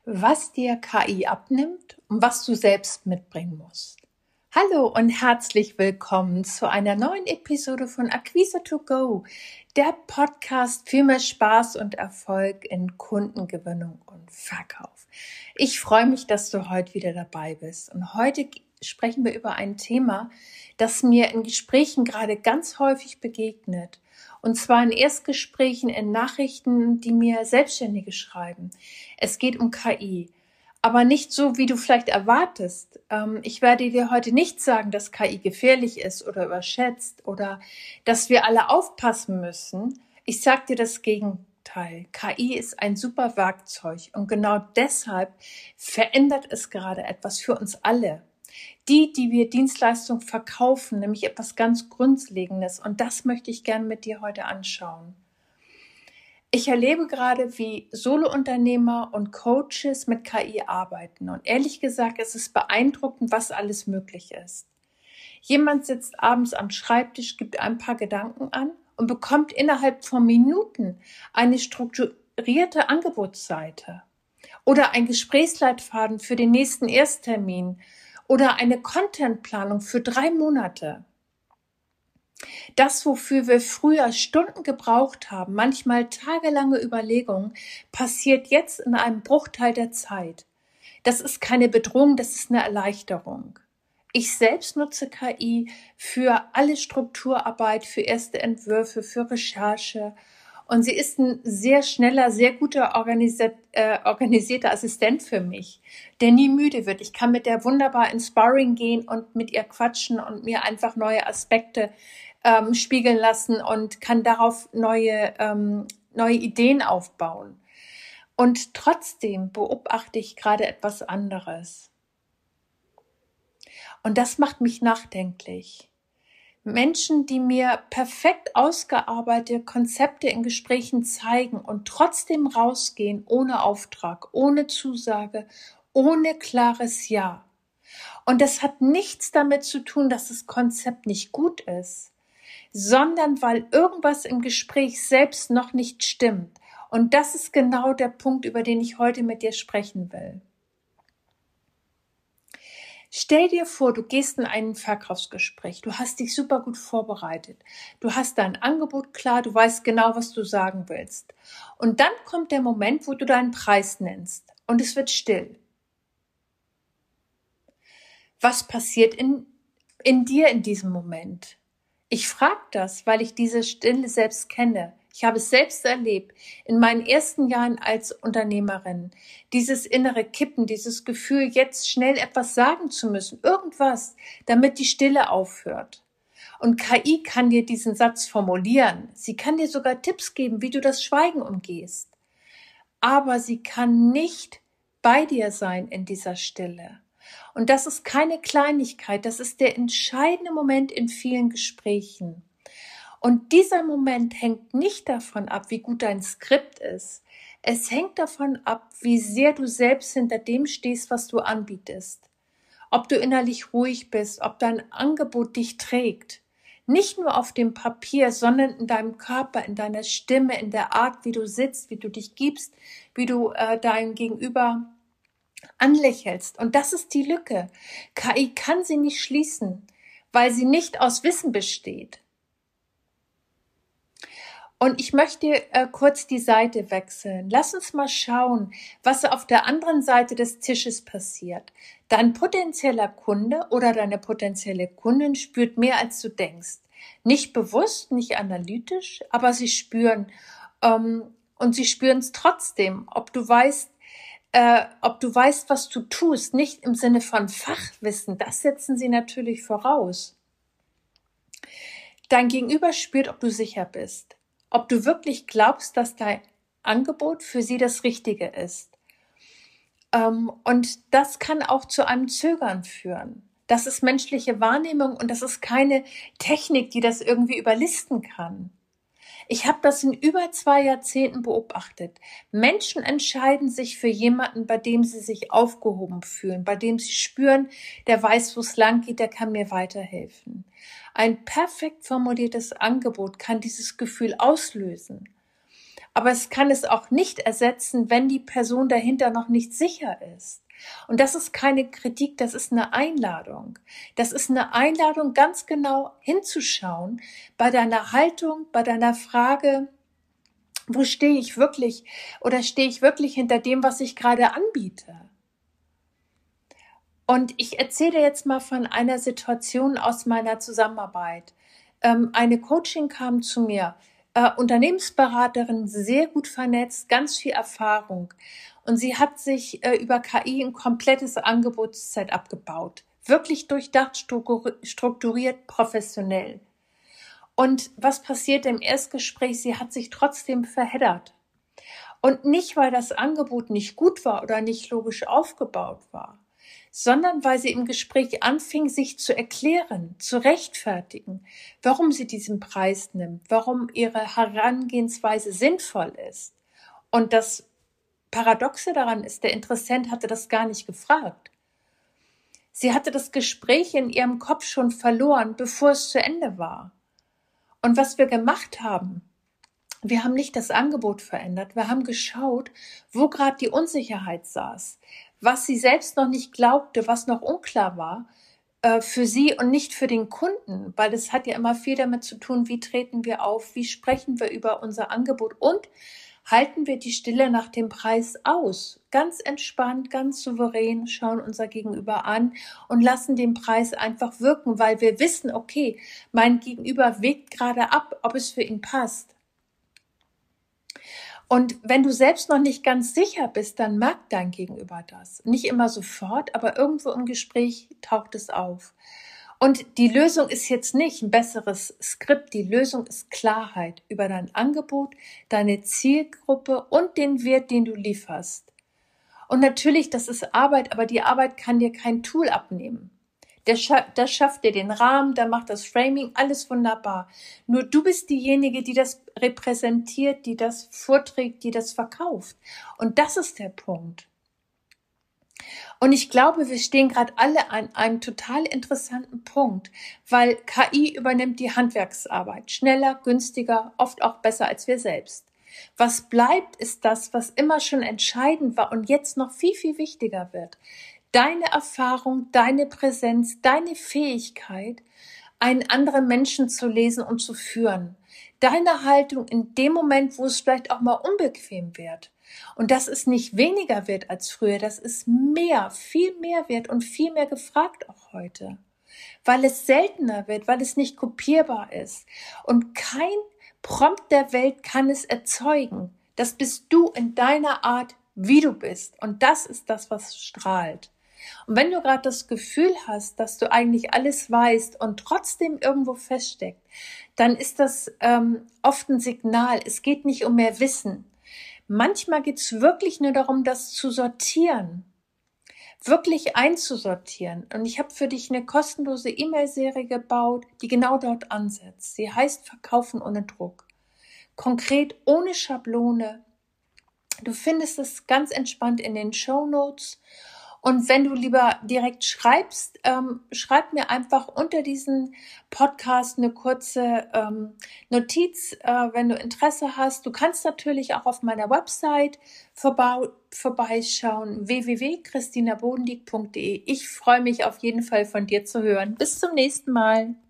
Was dir KI abnimmt und was du selbst mitbringen musst. Hallo und herzlich willkommen zu einer neuen Episode von Akquise to Go, der Podcast für mehr Spaß und Erfolg in Kundengewinnung und Verkauf. Ich freue mich, dass du heute wieder dabei bist. Und heute sprechen wir über ein Thema, das mir in Gesprächen gerade ganz häufig begegnet. Und zwar in Erstgesprächen, in Nachrichten, die mir Selbstständige schreiben. Es geht um KI, aber nicht so, wie du vielleicht erwartest. Ich werde dir heute nicht sagen, dass KI gefährlich ist oder überschätzt oder dass wir alle aufpassen müssen. Ich sage dir das Gegenteil. KI ist ein super Werkzeug und genau deshalb verändert es gerade etwas für uns alle. Die wir Dienstleistungen verkaufen, nämlich etwas ganz Grundlegendes. Und das möchte ich gerne mit dir heute anschauen. Ich erlebe gerade, wie Solounternehmer und Coaches mit KI arbeiten. Und ehrlich gesagt, es ist beeindruckend, was alles möglich ist. Jemand sitzt abends am Schreibtisch, gibt ein paar Gedanken an und bekommt innerhalb von Minuten eine strukturierte Angebotsseite oder ein Gesprächsleitfaden für den nächsten Ersttermin oder eine Contentplanung für 3 Monate. Das, wofür wir früher Stunden gebraucht haben, manchmal tagelange Überlegungen, passiert jetzt in einem Bruchteil der Zeit. Das ist keine Bedrohung, das ist eine Erleichterung. Ich selbst nutze KI für alle Strukturarbeit, für erste Entwürfe, für Recherche. Und sie ist ein sehr schneller, sehr guter organisierter Assistent für mich, der nie müde wird. Ich kann mit der wunderbar ins Sparring gehen und mit ihr quatschen und mir einfach neue Aspekte spiegeln lassen und kann darauf neue Ideen aufbauen. Und trotzdem beobachte ich gerade etwas anderes. Und das macht mich nachdenklich. Menschen, die mir perfekt ausgearbeitete Konzepte in Gesprächen zeigen und trotzdem rausgehen ohne Auftrag, ohne Zusage, ohne klares Ja. Und das hat nichts damit zu tun, dass das Konzept nicht gut ist, sondern weil irgendwas im Gespräch selbst noch nicht stimmt. Und das ist genau der Punkt, über den ich heute mit dir sprechen will. Stell dir vor, du gehst in ein Verkaufsgespräch, du hast dich super gut vorbereitet, du hast dein Angebot klar, du weißt genau, was du sagen willst. Und dann kommt der Moment, wo du deinen Preis nennst und es wird still. Was passiert in dir in diesem Moment? Ich frage das, weil ich diese Stille selbst kenne. Ich habe es selbst erlebt in meinen ersten Jahren als Unternehmerin. Dieses innere Kippen, dieses Gefühl, jetzt schnell etwas sagen zu müssen, irgendwas, damit die Stille aufhört. Und KI kann dir diesen Satz formulieren. Sie kann dir sogar Tipps geben, wie du das Schweigen umgehst. Aber sie kann nicht bei dir sein in dieser Stille. Und das ist keine Kleinigkeit, das ist der entscheidende Moment in vielen Gesprächen. Und dieser Moment hängt nicht davon ab, wie gut dein Skript ist. Es hängt davon ab, wie sehr du selbst hinter dem stehst, was du anbietest. Ob du innerlich ruhig bist, ob dein Angebot dich trägt. Nicht nur auf dem Papier, sondern in deinem Körper, in deiner Stimme, in der Art, wie du sitzt, wie du dich gibst, wie du dein Gegenüber anlächelst. Und das ist die Lücke. KI kann sie nicht schließen, weil sie nicht aus Wissen besteht. Und ich möchte kurz die Seite wechseln. Lass uns mal schauen, was auf der anderen Seite des Tisches passiert. Dein potenzieller Kunde oder deine potenzielle Kundin spürt mehr, als du denkst. Nicht bewusst, nicht analytisch, aber sie spüren. Und sie spüren es trotzdem, ob du weißt, was du tust, nicht im Sinne von Fachwissen, das setzen sie natürlich voraus. Dein Gegenüber spürt, ob du sicher bist, ob du wirklich glaubst, dass dein Angebot für sie das Richtige ist. Und das kann auch zu einem Zögern führen. Das ist menschliche Wahrnehmung und das ist keine Technik, die das irgendwie überlisten kann. Ich habe das in über 2 Jahrzehnten beobachtet. Menschen entscheiden sich für jemanden, bei dem sie sich aufgehoben fühlen, bei dem sie spüren, der weiß, wo es lang geht, der kann mir weiterhelfen. Ein perfekt formuliertes Angebot kann dieses Gefühl auslösen. Aber es kann es auch nicht ersetzen, wenn die Person dahinter noch nicht sicher ist. Und das ist keine Kritik, das ist eine Einladung. Das ist eine Einladung, ganz genau hinzuschauen bei deiner Haltung, bei deiner Frage, wo stehe ich wirklich oder stehe ich wirklich hinter dem, was ich gerade anbiete? Und ich erzähle jetzt mal von einer Situation aus meiner Zusammenarbeit. Eine Coaching kam zu mir, Unternehmensberaterin, sehr gut vernetzt, ganz viel Erfahrung. Und sie hat sich über KI ein komplettes Angebotsset abgebaut. Wirklich durchdacht, strukturiert, professionell. Und was passierte im Erstgespräch? Sie hat sich trotzdem verheddert. Und nicht, weil das Angebot nicht gut war oder nicht logisch aufgebaut war, sondern weil sie im Gespräch anfing, sich zu erklären, zu rechtfertigen, warum sie diesen Preis nimmt, warum ihre Herangehensweise sinnvoll ist. Und das Paradoxe daran ist, der Interessent hatte das gar nicht gefragt. Sie hatte das Gespräch in ihrem Kopf schon verloren, bevor es zu Ende war. Und was wir gemacht haben, wir haben nicht das Angebot verändert, wir haben geschaut, wo gerade die Unsicherheit saß, was sie selbst noch nicht glaubte, was noch unklar war für sie und nicht für den Kunden, weil das hat ja immer viel damit zu tun, wie treten wir auf, wie sprechen wir über unser Angebot und halten wir die Stille nach dem Preis aus. Ganz entspannt, ganz souverän, schauen unser Gegenüber an und lassen den Preis einfach wirken, weil wir wissen, okay, mein Gegenüber wägt gerade ab, ob es für ihn passt. Und wenn du selbst noch nicht ganz sicher bist, dann merkt dein Gegenüber das. Nicht immer sofort, aber irgendwo im Gespräch taucht es auf. Und die Lösung ist jetzt nicht ein besseres Skript, die Lösung ist Klarheit über dein Angebot, deine Zielgruppe und den Wert, den du lieferst. Und natürlich, das ist Arbeit, aber die Arbeit kann dir kein Tool abnehmen. Das schafft dir den Rahmen, der macht das Framing, alles wunderbar. Nur du bist diejenige, die das repräsentiert, die das vorträgt, die das verkauft. Und das ist der Punkt. Und ich glaube, wir stehen gerade alle an einem total interessanten Punkt, weil KI übernimmt die Handwerksarbeit. Schneller, günstiger, oft auch besser als wir selbst. Was bleibt, ist das, was immer schon entscheidend war und jetzt noch viel, viel wichtiger wird. Deine Erfahrung, deine Präsenz, deine Fähigkeit, einen anderen Menschen zu lesen und zu führen. Deine Haltung in dem Moment, wo es vielleicht auch mal unbequem wird. Und das ist nicht weniger wert als früher, das ist mehr, viel mehr wert und viel mehr gefragt auch heute. Weil es seltener wird, weil es nicht kopierbar ist. Und kein Prompt der Welt kann es erzeugen. Das bist du in deiner Art, wie du bist. Und das ist das, was strahlt. Und wenn du gerade das Gefühl hast, dass du eigentlich alles weißt und trotzdem irgendwo feststeckt, dann ist das oft ein Signal. Es geht nicht um mehr Wissen. Manchmal geht es wirklich nur darum, das zu sortieren, wirklich einzusortieren. Und ich habe für dich eine kostenlose E-Mail-Serie gebaut, die genau dort ansetzt. Sie heißt Verkaufen ohne Druck. Konkret, ohne Schablone. Du findest es ganz entspannt in den Shownotes. Und wenn du lieber direkt schreibst, schreib mir einfach unter diesen Podcast eine kurze Notiz, wenn du Interesse hast. Du kannst natürlich auch auf meiner Website vorbeischauen, www.christinabodendieck.de. Ich freue mich auf jeden Fall von dir zu hören. Bis zum nächsten Mal.